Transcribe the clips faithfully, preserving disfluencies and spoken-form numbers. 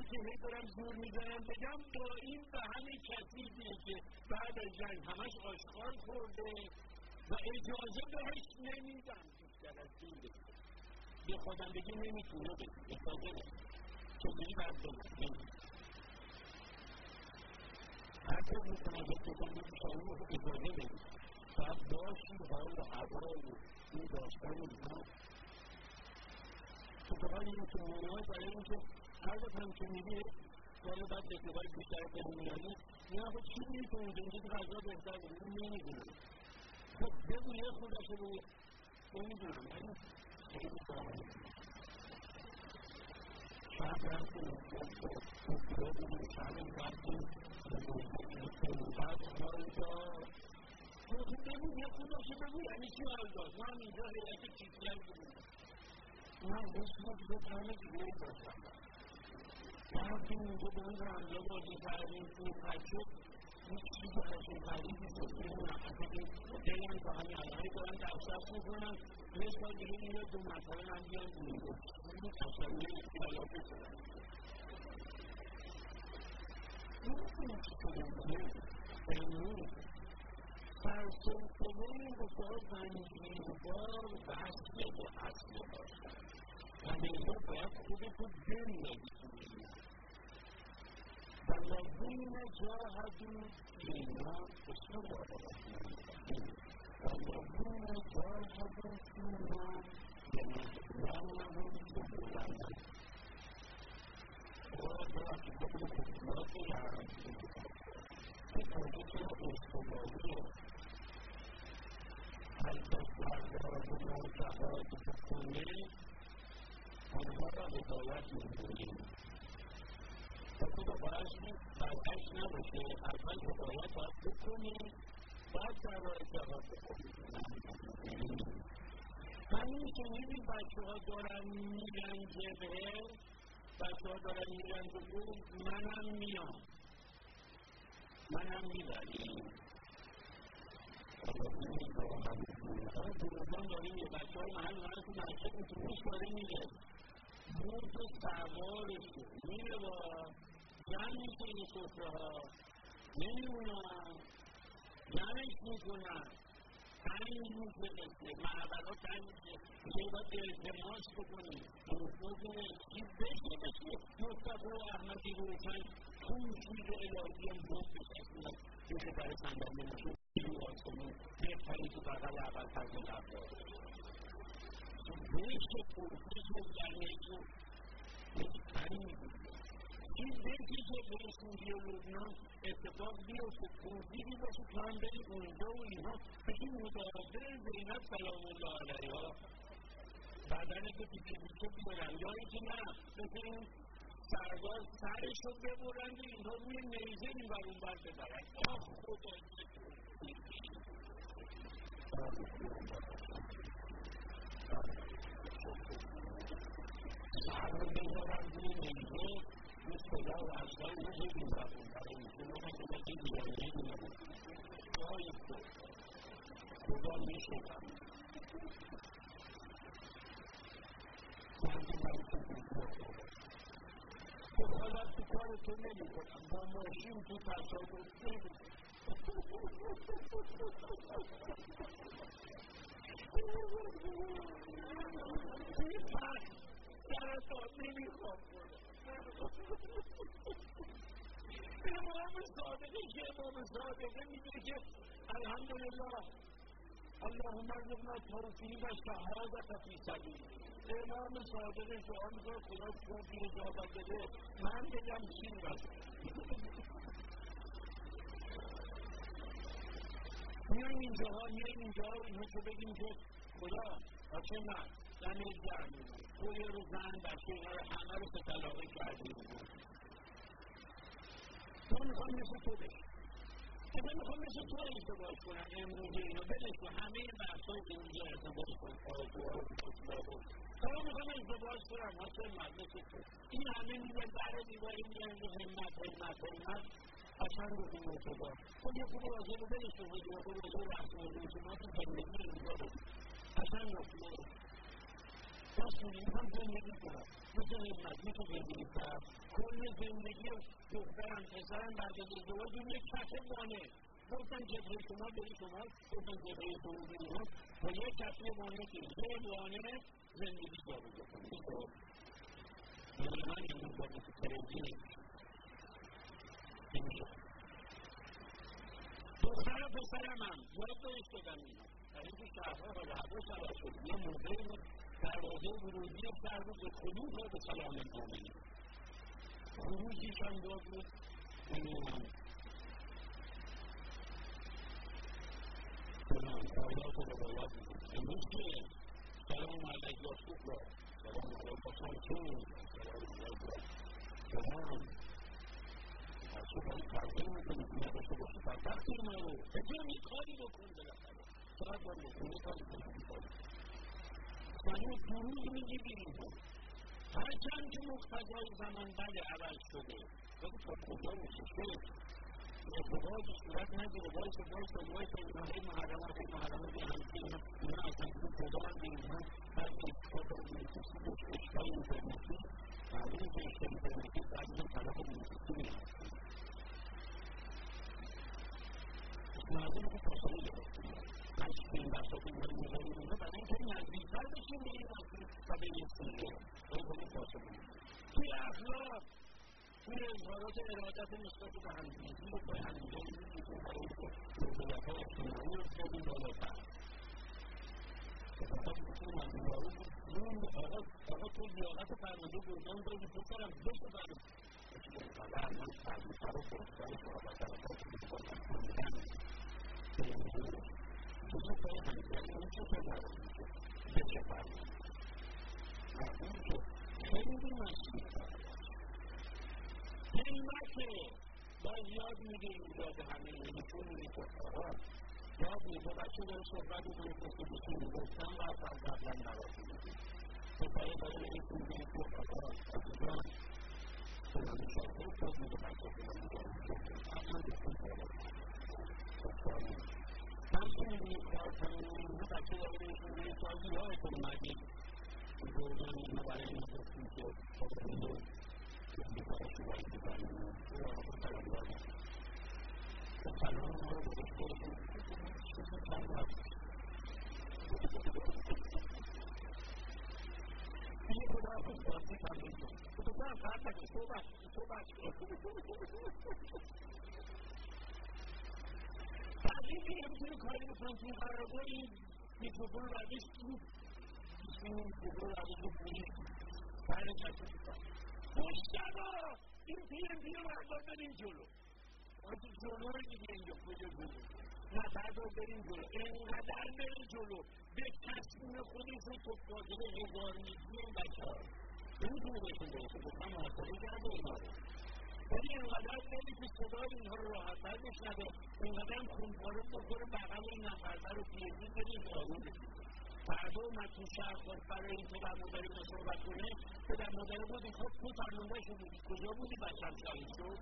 که هی دارم زور میزنم بگم با این به همین کثیفیه که بعد از جنگ همش آشغال خورده و اجازه بهش نمیدم بیشتر از این بگم به خودم بگی نمیتونه بگی اجازه نمید چجوری باید بگم هر طور میکنم یک بگم بگی شما رو اجازه نمید باید باشی حال و هوا و این داستان اینا تو به حال این که مونهای برای این که هر وقت هم که میگه سال بعد اتفاقی بیشتر بهمونانی یه خود چی میگه که اونجا اینجا که غذا بهتر بگه این نمیدونم خب بگو یه خودش رو بگه نمیدونم ولی خیلی باید شاید هم که اونجا بگیم شاید هم بردیم اونجا آلدا بگو یه خودش رو بگو یعنی چی آلدا من اینجا هیئت چیزی هم بگیم من بسیار دیگه همه دیگه داشتم وقتی اینجا به اون رمزا بازی کردیم توی تجرب هیچ چیزی از این خریدی بسیاریم اصلا دلم تا همین الانی دارم دسترس میکنم یه سال دیگه این دو مسئله من بیان بینده این تشریه اختلاف شدن این کنونه امروز در سلطنه این بسیار زنجیروار وصله به اصله باشد و اینجا باید خودتو بمیدی و لازم جاهدو ایمان بسیار باید و لازم جاهدو ایمان به مجموعهم بزرگندن و باید که بکنه اطلاعات یارم که کنده که استقلالیه حلقه سردار و مرتبات بکنه آنها را هدایت می‌کنیم و تو باید برعکس نباشه اول هدایت باید بکنیم بعد در راه جهاد بکنیم همین شنیدیم بچه ها دارن میرن جبهه بچه ها دارن میرن جبهه منم میام منم میبریم دروزان داریم یه بچه های محل من تو مرکب اتوبوس داره میره مرد سوارشو میره با جمع میشه این سفره ها نمیمونن جمعش میکنن تنگ میشه بسه معبرها تنگ میشه یه باید التماس بکنیم بکنه چی بشه بشه مصطفی و احمدی روشن خون چیز الهی هم بود بشه بشه برای صندلی نشون بیرو آسمون بهتری تو بقل اول فرد لبدار بشه پرسش و جنگی بهتری میگه این بهتی که به سوریه و لبنان اتفاق بیفته توضیحی باشه تا هم بریم اونجا و اینها بگیم مداربه زینب سلام الله علیها بدنه که پیچه پیچه بیارن یا اینکه نه مثل این سردار سرش رو ببرند و اینها روی نیزه این بر اون بر ببرن آه خدا سر رو ببرن روی نیزه خدا و اصلا روزه بیزاریم برای این ما که بگی بیانگی بیانگی جایی که خدا میشه کنید جنگی برای تو بیزار تو حالا تو کار تو نمی کنم با ماشین تو تصادف نمی توی پس سرطان نمی خواب کنم امام صادقه که امام صادقه میگه که الحمدلله اللهم ارزقنا توفیق و شهادت فی سبیل امام صادقه دعا میکنه خدا توفیق اجابت بده من بگم چی باشه میایم اینجاها میایم اینجاها اینها که بگیم که خدا بچه من زن جمع توی رو زن بچه اینا رو همه رو به طلاقه کردیم تو میخوام مثل تو بشی که من میخوام مثل تو ازدواج کنم امروزه اینو بدش تو همه این بحثای زندگی ازدواج کنم آزوها رو اطلاق رو تو میخوام ازدواج کنم حاصل مجلس تو این همه میگن در دیواری میگن که همت همت همت اصلا رو این ارتبا تو یه خوب راجع به بدش تو بگی و خوب راجع رسم و رسومات زندگی اینجا بگی اصلا رو تو بس می‌دونی می‌خوام زندگی کنم مثل خدمت مثل زندگی کنم کل زندگی دخترم پسرم بعد از ازدواج اون یک کفه بانه گفتن جبهه شما بری شما گفتن جبهه شما بری شما با یک کفه بانه که یه بانه زندگی جابجا کنید یعنی من امروز با مثل ترنجی نمیشه نمیشه دخترم پسرم هم یاد بهش دادم اینا در اینکه شهرها و لحظه شهر شد یه موقعی دروازه ورودی شهر رو به خلوط و به سلام المومنین خروجی چند داد بود نمیدونم آیات و روایات بود امروز که سلام علیک یا شکر سلام علیک یا شمسون سلام علیک یا سلام هرچه باید تغییر میکنید که نداشته باشید بر تغییر مرو بگیم یک کاری بکن بالاخره چقدر باید بکن یک کاری بکن یعنی دروغ میگیریم هرچند که مقتضای زمان بله عوض شده ولی تا کجا میشه شد ارتباطی صورت نگیره وایسا وایسا وایسا اینا هی محرمات هی محرمات یه همچه اینا اینا اصلا که خدا هم به اینا هر اتفاق رو میرسی بهش اشتای اینترنتی معلومه که اشتای اینترنتی بعد اینا طرف میرسی میرسی معلومه که فاصله گرفتیم از این بساط اینا میذاریم اینا برای اینکه نزدیکتر بشیم به این اصلی و به این سیگه ولی باید فاصله توی اخلاق توی اظهارات ارادت نسبت به همدیگه رو پای همدیگه می‌بینیم که برای اینکه موضوعات‌های اجتماعی رو بزنیم بالاتر اتفاقا می‌تونیم از دیوارو بزنیم آقا آقا تو لیاقت فرمانده گردان داری پسرم بشه فرمانده اینقدر من فرمانده رو پرسکر صحبت رو می‌کنم چیزی پای همدیگه این چه که برای میشه بشه فرمانده معلوم که خیلی مسئول قیمته باز یاد میگه اینجا به همه نشون میگه آقا یاد میگه بچه داره صحبت میکنه که بسید میگفتم و از قبلا نراسی میگه پسره داره به این میگه که آقا عزیزان فلانی شاید خود میگه بچه فلانی شاید اما بسید داره همچه میگه کار کنیم میگه بچه داره به این میگه سازی یادتون اومدیم که گردان اینو برای این گفتیم که خود بیکار شوهی بزنیم و سلام دارم سلام رو بزرگ کنیم سلام این خدا خود بازی کنیم تو بزرگ فرد نکنی صحبت صحبت بعدی که نمیتونه کاری بکنم توی قرارگاه این میکروفون رو بردیش تو این میکروفون رو بردیش تو بودید برای کسی بکنم مشتبا این پیم پیم بردار بریم جلو آنچه جلو رو دیگه اینجا کجا جلو نه بردار بریم جلو اینقدر بریم جلو به تصمیم خودشون تو فاضل هزار میگی این بچه ها نمیتونه بهشون برسه گفتم محاسبه کرده اینا رو ولی اینقدر بریم که صدای اینها رو راحت‌تر بشنوه اینقدر هم خونپاره بخوره بغل این نفرده رو پیزی بریم آروم بشید فردا اومد تو شهر خواست برای این پدر مادری رو صحبت کنه پدر مادری بودی خب تو فرمانده شو بودی کجا بودی بچم شهید شد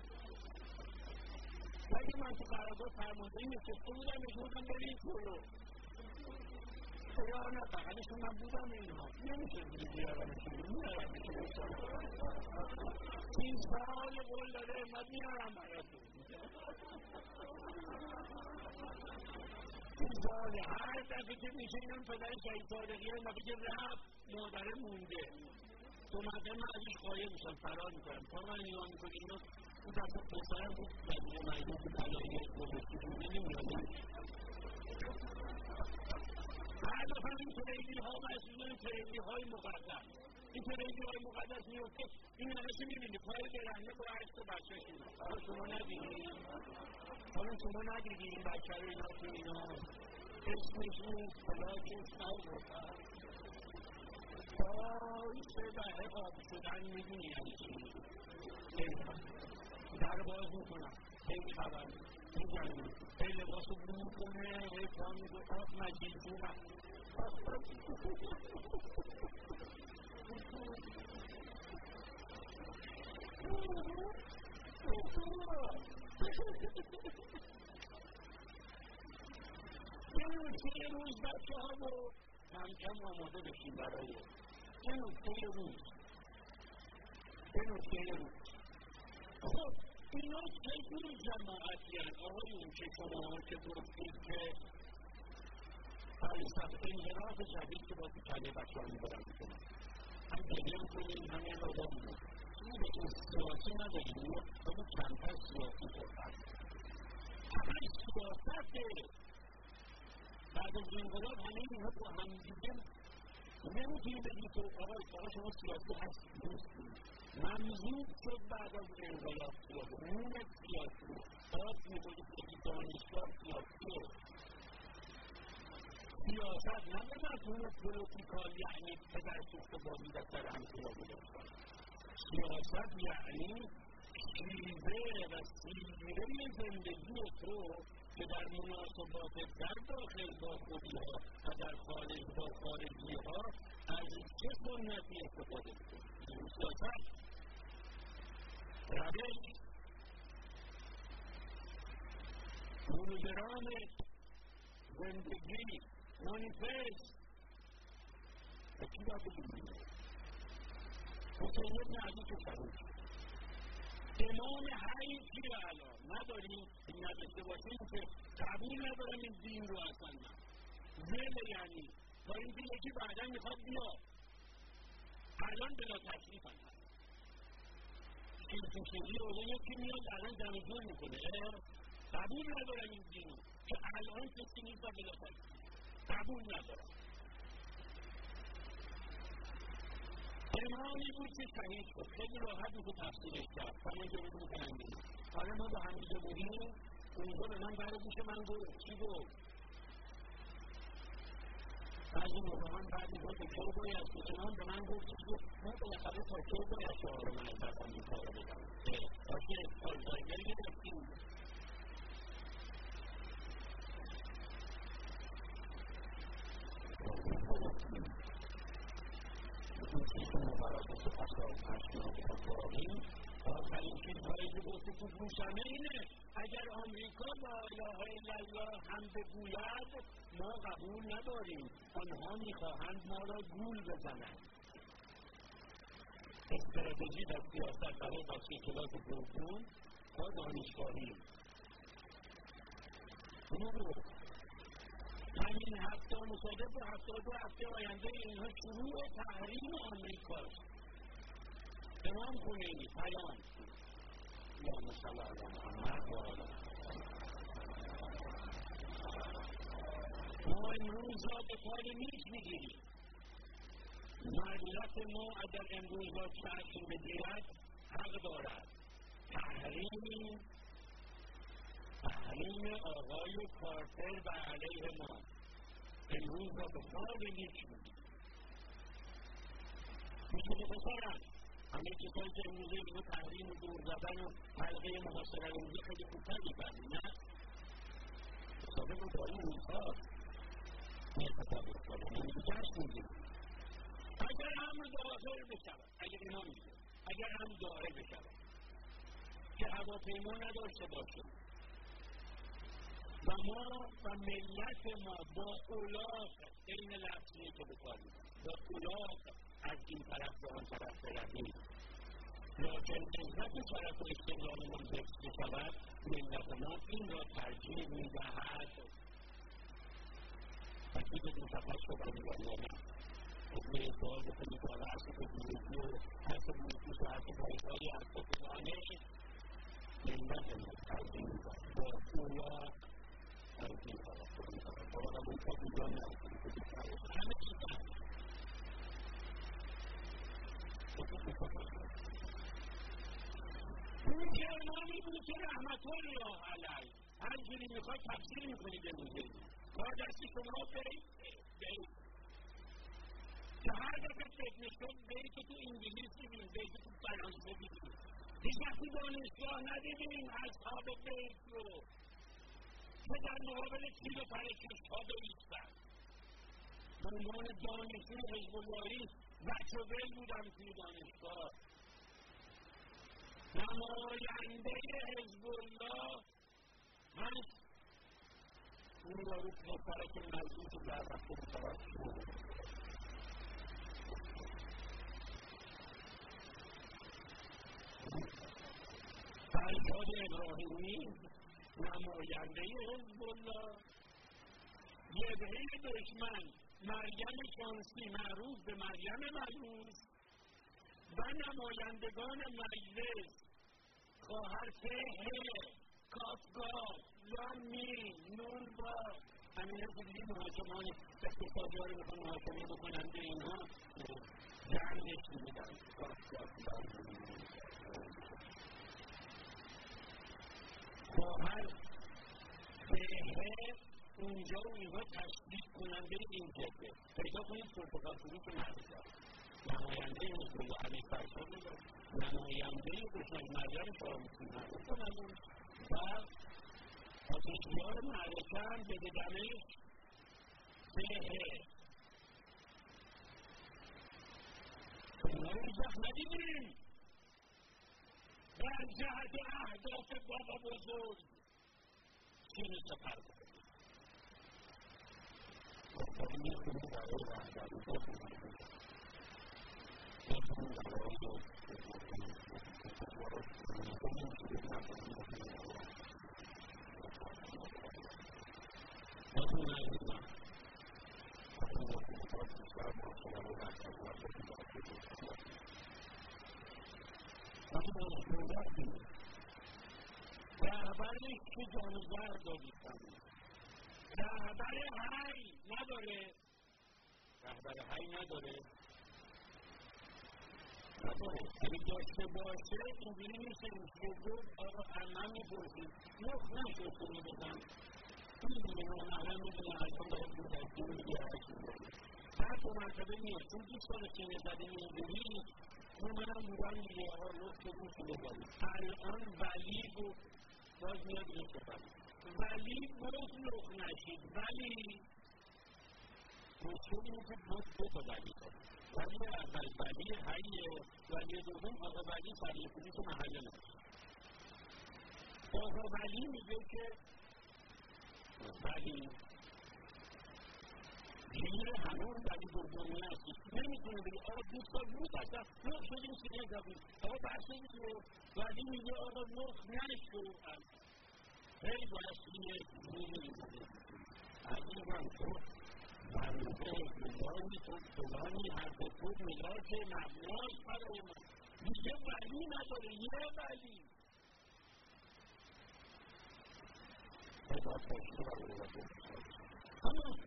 ولی من تو قرارداد فرمانده این نشسته بودم بشودم بریم جلو یا نه بغلشون من بودم اینها نمیشه دیگه بیارمشون میارمشون این سال قول داده اماد میارم براتون این ساله هر دفعه که میشه اینم پدر شهید صادقی هم دفعه که رفت مادره مونده تو مدر من ازش خواهی میشم فرار میکنم تا من ایمان میکنم اینا اون دفعه پسرم بود دلیل مجموع بود علایه گذاشتی بوده نمیادم هر دفعه این تریلی ها مسئول این تریلی های مقدس این تریلی های مقدس میفته این همه میبینی پای برهنه با عکس بچه اینا حالا شما ندیدی حالا شما ندیدی این بچه رو اینا تو اینا اسمش نیست بلاکش نبودن آی سه بهه آب شدن میدونی یعنی چی در باز میکنم خیلی خبر میگنیم هی لباس رو بو میکنه هی پا میگه آب مجید بومن یه روز بچه ها رو کم کم آماده بشیم برای چه نکته روز چه نکته روز خب اینا چه جور جماعتی هست آقایون که شما که گفتید که فلسفه انحراف جدید که با تو کله بچه ها میبرن میکنن هم گریه میکنیم هم یه نوبا میکنیم این به این سیاسی نداریم این همه کمتر سیاسی صحبت همه سیاسته بعد از انقلاب همه اینها با هم دیگه نمیتونی بگی تو آقای آقا شما سیاسی هستی نیستی ممزود شد بعد از انقلاب سیاسی نون سیاسی باز میکنی که دانشگاه سیاسیه سیاست نه به مفهوم پولیتیکال یعنی پدر سوخت بازی و سر همسیا بودن سیاست یعنی شیوه و سیره زندگی تو که در مناسبات در داخل با خودی ها و در خارج با خارجی ها از چه سنتی استفاده میکنی سیاست روش پروگرام زندگی مانیفست و چی باید بگیم حسین ابن علی که فرون امام حی کیه الان نداریم این نداشته باشیم که قبول ندارم این دین رو اصلا من وله یعنی تا اینکه یکی بعدا میخواد بیا الان بلا تکلیف هم هست شیرکشگی رو یکی میاد الان دمجور میکنه قبول ندارم این دین رو که الان کسی نیست و بلا تکلیف قبول ندارم امامی بود که شهید شد خیلی راحت میشه تفسیرش کرد همونجا رو میکنندیم حالا ما با هم دیگه بودیم اونجا به من برد میشه من گفت چی گفت بعضی موقع هم بعدی گفت که کی باید که امام به من گفت چی گفت ما بالاخره تا کی باید شما رو من بردم این کار رو بگم تا که پایزایگری گرفتیم آخرین چیزهایی که گفته تو گوشمه اینه اگر آمریکا لا اله الا الله هم بگوید ما قبول نداریم آنها میخواهند ما را گول بزنند استراتژی در سیاست برای بچه کلاس دوم تا دانشگاهی همین هفته مصادف با هفتاد دو هفته آینده اینها شروع تحریم آمریکاست امام خمینی پیام اللهم صل علی محمد و آل ما امروز را به پای میز میگیریم ملت ما اگر امروز را چشم بگیرد حق دارد تحریم تحریم آقای کارتر و علیه ما امروز را به پای میز میگیریم میشه به بسرم همه کسایی که امروزه اینو تحریم و دور زدن و حلقه محاصره روزی خیلی خوبتر می‌کنیم نه؟ حسابه با داری روزها نه حسابه افتاده من میگه جشن میگیم اگر هم داخل بشود اگر اینا میگه اگر هم داخل بشود که هواپیما نداشته باشیم و ما و ملت ما با اولاق این لفظیه که بکنیم با اولاق از این طرف به آن طرف برویم لکن عزت طرف استقلال ما حفظ بشود ملت ما این را ترجیح میدهد وقتی که دو صفحه شده میگوید از ادعا بکنید که حالا حرف بزرگی و حرف بزرگی و حرف بایدهایی حرف بزرگانه ملت ما ترجیح میدهد با اولاق ترجیح میدهد با آدم اون که دیگران نرسید همه چیز هست اون که امامی بود که رحمت الله علیه هر جوری میخواد تفسیر میکنید امروزه کار دستی شما برید برید که هر دفعه فکر میشد برید که تو انگلیس ببینید برید که تو فرانسه ببینید هیچ وقتی دانشگاه ندیدیم اصحاب بیت رو که در مقابل تیر و پرکش ها بایستن به عنوان دانشجوی حزب اللهی بچه و بل بودم توی دانشگاه نماینده حزب الله هست اون یارو پسرک مجلس در وقت متوجه شد جواد ابراهیمی نماینده حزب الله، جبهه دشمن مریم شانسی معروف به مریم ملوس و نمایندگان مجلس خواهر فهه، کافگاه، لامی، نونبا، همین هست که دیگه محاکمان اقتصادی ها رو میخوان محاکمه بکنن به اینها جمعش میدن. کافگاه، لامی، خواهر فهه اونجا و اینها تشکیل کننده این جبهه. پیدا کنید پرتغال فروش مرزا نماینده حزب الله علی فرزاد رو نماینده دشمن مریم شاهرخشاهی معروف و آتشیار معرکه هم به دمشق فهه. اینا رو هیچ وقت ندیدیم در جهت اهداف بابا بزرگ چین سپر بود. این کنی برای رهبری بکنید این کنی برای رهبرش که جانگر دادیستم رهبر هی نداره رهبر هی نداره نداره اگه داشته باشه اینجوری میشه که گفت آقا همه میپرسید نخ نشد کنی بزن این میدونه همه میدونه الان داره بودشتی میگه هشت میدونه هر دو مرتبه میاد چون دوست داره که نزدیم اینجوری اون منم بودن میگه آقا نخ که روشی بزنید الان ولی بود باز میاد این سفری ولی باز نخ نشید ولی مشکل اینه که باز دو تا ولی داره ولی اول ولی حیه ولی دوم آقا ولی سریع کنی که محله نشید آقا ولی میگه که ولی گیر همون ولی دومی هستید نمیتونه بگه آقا دوست تا بود اصلا نخ شدیم سینه داریم آقا بحثه میگه ولی میگه آقا نخ نشد خیلی بایستی میگه عزیزم تو بنده فلانی تو فلانی حرف تو ملاک مبناست برای ما دیگه ولی نداره یه ولی خدا پشتی برای همون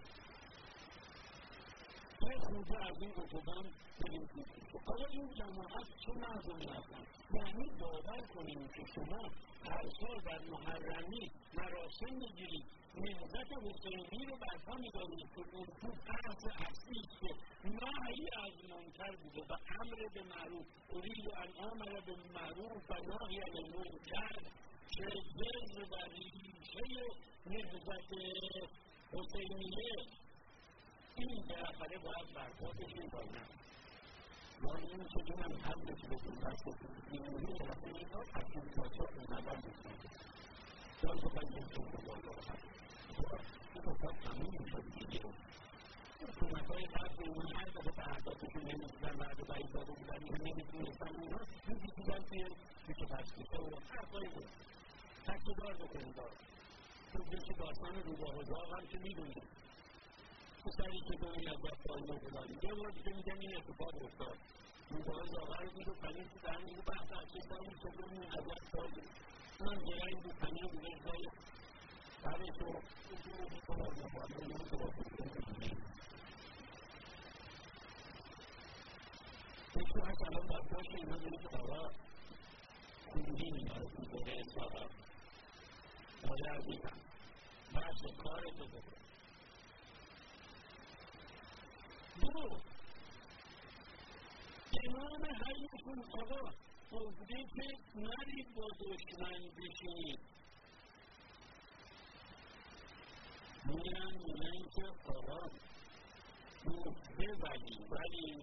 یه خوده از این اتوبان بریم کنیم آقا این جماعت چه مردمی هستن یعنی باور کنیم که شما هر سال در محرمی مراسم میگیرید نهضت حسینی رو برپا می‌دارید که اون تو بحث اصلی است که نهی از منکر بوده و امر به معروف ارید ان آمر بالمعروف و نهی عن المنکر که جذر و ریشه نهضت حسینیه این بالاخره باید برپا بشیم یا نه یعنی این که دونم هر بشه بکنیم بس بکنیم اینوری طرفه این ها تکیم کاسا اومدن بکنیم دار بکنیم بکنیم بکنیم این کاسا تموم میشد دیگه حکومت های قبل اون هر دفعه به اهدافشون نمیدونن بعد باید داده بودن این نمیدونستن اونها میدیدن که میشه پسکیسه و حرفای بود تکه دار بکنیم دار تو بشه داستان روباه و داغ هم که میدونیم سری که دومی از دست آنها بودن یه بار دیگه میگن این اتفاق افتاد روباه داغ رو بود و پنیر تو در میگه بحث اصلی داری که دومی از دست داری اونم جرایی بود پنیر بوده جای برای تو این رو بیتوار نباید این رو دوباره بکنیم یکی هست الان در پاش اینا داره که آقا خوندین اینا رو بوده اصلاحات آقا عزیزم بحث کار تو بکنم دو امام حیاتون آقا گفته که نرید با دشمن بشینید میرن میرن که آقا گفته ولی ولی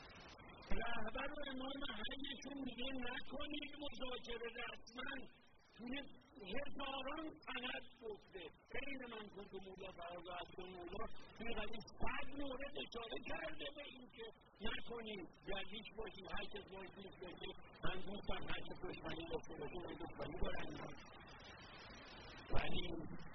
رهبر و امام حیاتون میگه نکنید مذاکره رسما توی هزاران سند گفته بین من کنت مولا فراز عبد مولا توی قدیم صد مورد اشاره کرده به این که نکنید درویش باشید هر کس باید نیست باشید من دوستم هر کس دشمنی داشته باشید من دشمنی دارم ولی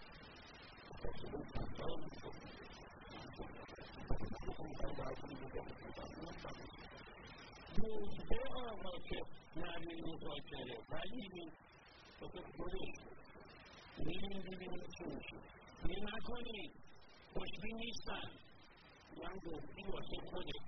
موجبه آقا که نبی مذاکره ولی بسید خودش میریم دیدیم چی میشه میریم نکنید خوشبین نیستن من گفتی واسه خودش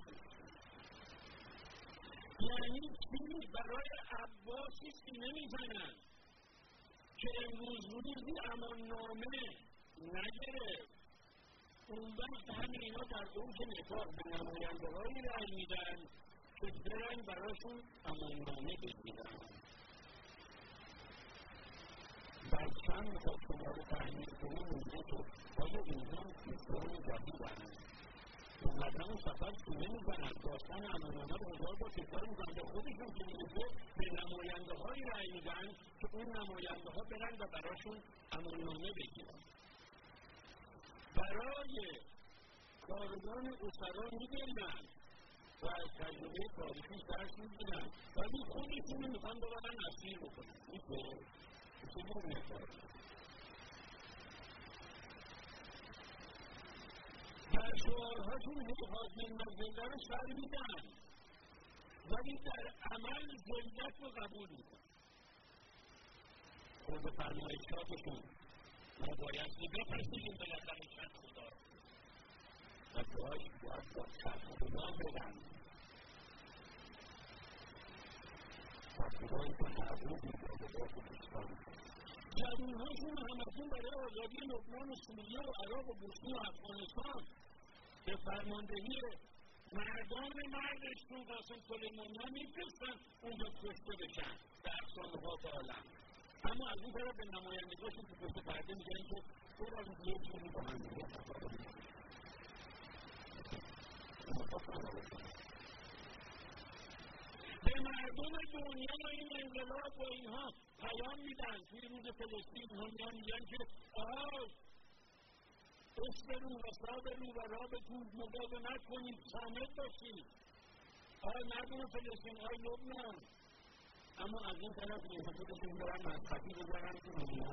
یعنی چی برای عباسیست که نمیزنن که امروز روزی امان نامه نگرفت اون وقت همه اینا در اوج نفاق به نماینده هایی رای میدن که برن براشون امان نامه بگیرن در چند میخواد شما رو تحمیل کنیم اونجا که آیا اینها ایسان جدیدن اومدن اون سفر سونه میزنن داستان امان نامه رو هزار با کتار میزنن به خودشون که میگه به نماینده هایی رای میدن که اون نماینده ها برن و براشون امان نامه بگیرن برای کارگان اسرا میگیرن و از تجربه تاریخی درس میگیرن ولی خودشون میخوان ببرن اسیر بکنن میگه چطور میخواد در شعارهاشون حاضر نزنده رو سر میدن ولی در عمل ذلت رو قبول میکنن خود فرمایشاتشون ما بایستی بپرسیدیم به نظر شد خدا و جایی باید با شد خدا بدن و خدایی که نبود میده با خودستان جوانهاشون همتون برای آزادی لبنان و سوریه و عراق و بوسنی و افغانستان به فرماندهی مردان مردشون قاسم سلیمانیان میفرستن اونجا کشته بشن در اقصانقاط عالم اما از این طرف به نمایندگاشون که پشت پرده میگن که خود از یک چیزی با هم دیگه تفاوت میکنن به مردم دنیا این انقلاب و اینها پیام میدن توی روز فلسطین اینها میان میگن که آهای اصبروا و صابروا و رابطوا مقاومت کنید صامت باشید آهای مردم فلسطین آهای لبنان اما از این طرف اینها خودشون دارن مذهبی بذارن که دنیا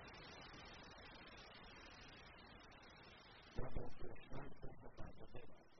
و با دشمن خود فردا ببرن